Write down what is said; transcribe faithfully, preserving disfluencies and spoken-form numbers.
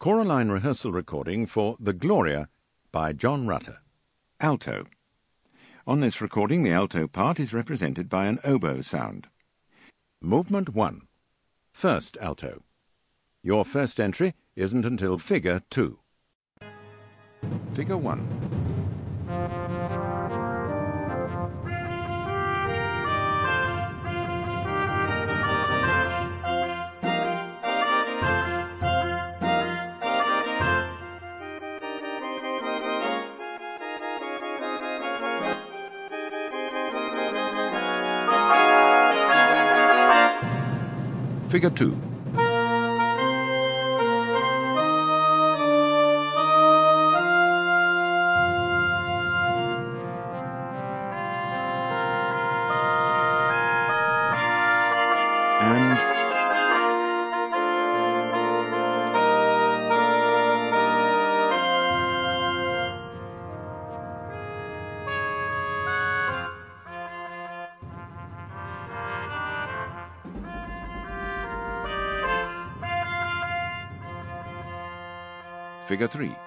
Choraline rehearsal recording for The Gloria by John Rutter. Alto. On this recording, the alto part is represented by an oboe sound. Movement one. First alto. Your first entry isn't until figure two. Figure one. Figure two. And Figure three.